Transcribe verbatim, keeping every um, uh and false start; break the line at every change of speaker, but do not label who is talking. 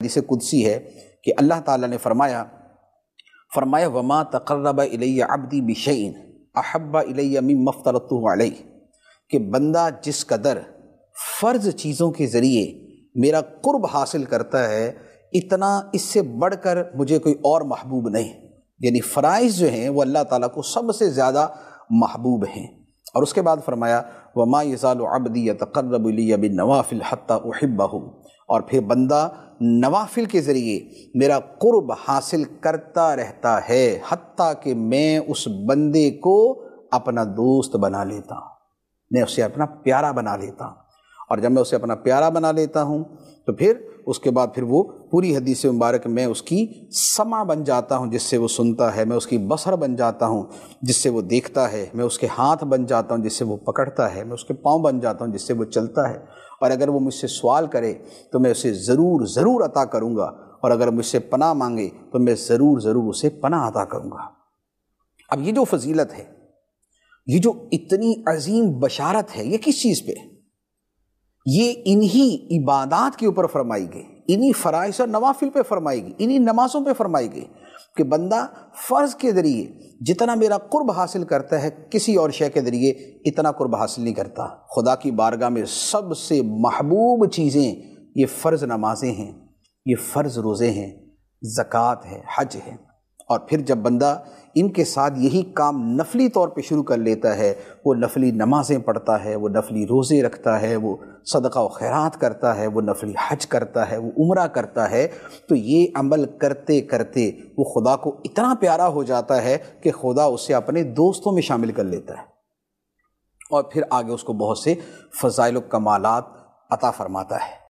حدیث قدسی ہے کہ اللہ تعالیٰ نے فرمایا فرمایا وما تقرب الی عبدی بشیء احب الی مما افترضتہ علیہ، کہ بندہ جس قدر فرض چیزوں کے ذریعے میرا قرب حاصل کرتا ہے اتنا اس سے بڑھ کر مجھے کوئی اور محبوب نہیں، یعنی فرائض جو ہیں وہ اللہ تعالیٰ کو سب سے زیادہ محبوب ہیں۔ اور اس کے بعد فرمایا وما یزال عبدی یتقرب الی بالنوافل حتی احبہ، اور پھر بندہ نوافل کے ذریعے میرا قرب حاصل کرتا رہتا ہے حتیٰ کہ میں اس بندے کو اپنا دوست بنا لیتا ہوں، میں اسے اپنا پیارا بنا لیتا ہوں۔ اور جب میں اسے اپنا پیارا بنا لیتا ہوں تو پھر اس کے بعد پھر وہ پوری حدیث مبارک میں اس کی سمع بن جاتا ہوں جس سے وہ سنتا ہے، میں اس کی بصر بن جاتا ہوں جس سے وہ دیکھتا ہے، میں اس کے ہاتھ بن جاتا ہوں جس سے وہ پکڑتا ہے، میں اس کے پاؤں بن جاتا ہوں جس سے وہ چلتا ہے، اور اگر وہ مجھ سے سوال کرے تو میں اسے ضرور ضرور عطا کروں گا، اور اگر مجھ سے پناہ مانگے تو میں ضرور ضرور اسے پناہ عطا کروں گا۔ اب یہ جو فضیلت ہے، یہ جو اتنی عظیم بشارت ہے، یہ کس چیز پہ؟ یہ انہی عبادات کے اوپر فرمائی گئی، انہی فرائض اور نوافل پہ فرمائی گئی، انہی نمازوں پہ فرمائی گئی کہ بندہ فرض کے ذریعے جتنا میرا قرب حاصل کرتا ہے کسی اور شے کے ذریعے اتنا قرب حاصل نہیں کرتا۔ خدا کی بارگاہ میں سب سے محبوب چیزیں یہ فرض نمازیں ہیں، یہ فرض روزے ہیں، زکوٰۃ ہے، حج ہے۔ اور پھر جب بندہ ان کے ساتھ یہی کام نفلی طور پہ شروع کر لیتا ہے، وہ نفلی نمازیں پڑھتا ہے، وہ نفلی روزے رکھتا ہے، وہ صدقہ و خیرات کرتا ہے، وہ نفلی حج کرتا ہے، وہ عمرہ کرتا ہے، تو یہ عمل کرتے کرتے وہ خدا کو اتنا پیارا ہو جاتا ہے کہ خدا اسے اپنے دوستوں میں شامل کر لیتا ہے، اور پھر آگے اس کو بہت سے فضائل و کمالات عطا فرماتا ہے۔